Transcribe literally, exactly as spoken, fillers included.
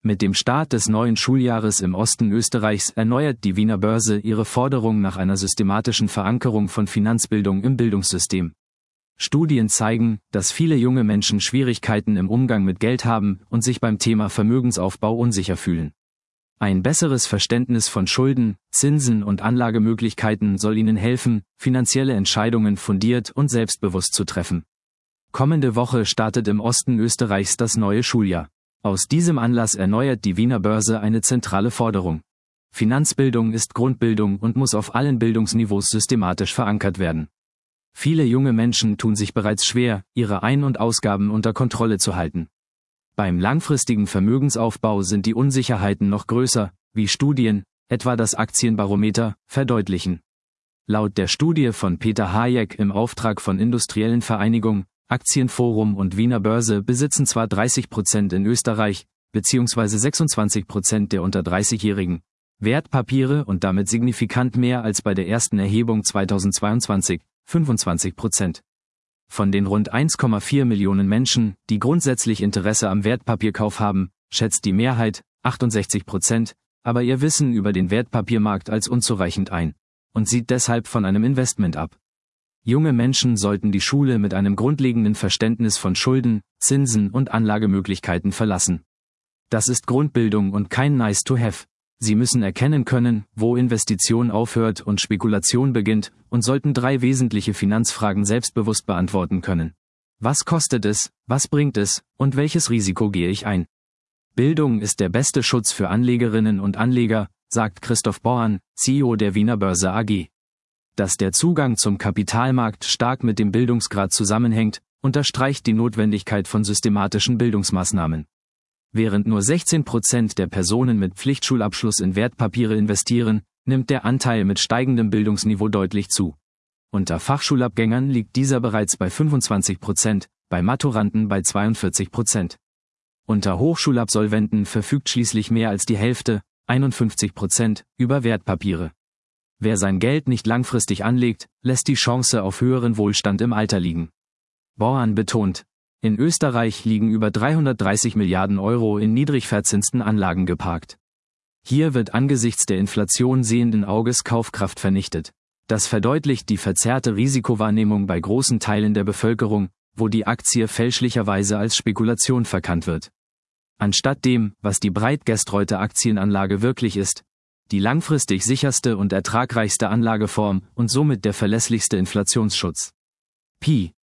Mit dem Start des neuen Schuljahres im Osten Österreichs erneuert die Wiener Börse ihre Forderung nach einer systematischen Verankerung von Finanzbildung im Bildungssystem. Studien zeigen, dass viele junge Menschen Schwierigkeiten im Umgang mit Geld haben und sich beim Thema Vermögensaufbau unsicher fühlen. Ein besseres Verständnis von Schulden, Zinsen und Anlagemöglichkeiten soll ihnen helfen, finanzielle Entscheidungen fundiert und selbstbewusst zu treffen. Kommende Woche startet im Osten Österreichs das neue Schuljahr. Aus diesem Anlass erneuert die Wiener Börse eine zentrale Forderung. Finanzbildung ist Grundbildung und muss auf allen Bildungsniveaus systematisch verankert werden. Viele junge Menschen tun sich bereits schwer, ihre Ein- und Ausgaben unter Kontrolle zu halten. Beim langfristigen Vermögensaufbau sind die Unsicherheiten noch größer, wie Studien, etwa das Aktienbarometer, verdeutlichen. Laut der Studie von Peter Hayek im Auftrag von industriellen Vereinigungen, Aktienforum und Wiener Börse besitzen zwar dreißig Prozent in Österreich, beziehungsweise sechsundzwanzig Prozent der unter dreißigjährigen, Wertpapiere und damit signifikant mehr als bei der ersten Erhebung zweitausendzweiundzwanzig, fünfundzwanzig Prozent. Von den rund eins Komma vier Millionen Menschen, die grundsätzlich Interesse am Wertpapierkauf haben, schätzt die Mehrheit, achtundsechzig Prozent, aber ihr Wissen über den Wertpapiermarkt als unzureichend ein und sieht deshalb von einem Investment ab. Junge Menschen sollten die Schule mit einem grundlegenden Verständnis von Schulden, Zinsen und Anlagemöglichkeiten verlassen. Das ist Grundbildung und kein Nice to have. Sie müssen erkennen können, wo Investition aufhört und Spekulation beginnt, und sollten drei wesentliche Finanzfragen selbstbewusst beantworten können. Was kostet es, was bringt es, und welches Risiko gehe ich ein? Bildung ist der beste Schutz für Anlegerinnen und Anleger, sagt Christoph Born, C E O der Wiener Börse A G. Dass der Zugang zum Kapitalmarkt stark mit dem Bildungsgrad zusammenhängt, unterstreicht die Notwendigkeit von systematischen Bildungsmaßnahmen. Während nur sechzehn Prozent der Personen mit Pflichtschulabschluss in Wertpapiere investieren, nimmt der Anteil mit steigendem Bildungsniveau deutlich zu. Unter Fachschulabgängern liegt dieser bereits bei fünfundzwanzig Prozent, bei Maturanten bei zweiundvierzig Prozent. Unter Hochschulabsolventen verfügt schließlich mehr als die Hälfte, einundfünfzig Prozent, über Wertpapiere. Wer sein Geld nicht langfristig anlegt, lässt die Chance auf höheren Wohlstand im Alter liegen. Born betont, in Österreich liegen über dreihundertdreißig Milliarden Euro in niedrig verzinsten Anlagen geparkt. Hier wird angesichts der Inflation sehenden Auges Kaufkraft vernichtet. Das verdeutlicht die verzerrte Risikowahrnehmung bei großen Teilen der Bevölkerung, wo die Aktie fälschlicherweise als Spekulation verkannt wird. Anstatt dem, was die breit gestreute Aktienanlage wirklich ist, die langfristig sicherste und ertragreichste Anlageform und somit der verlässlichste Inflationsschutz. Pi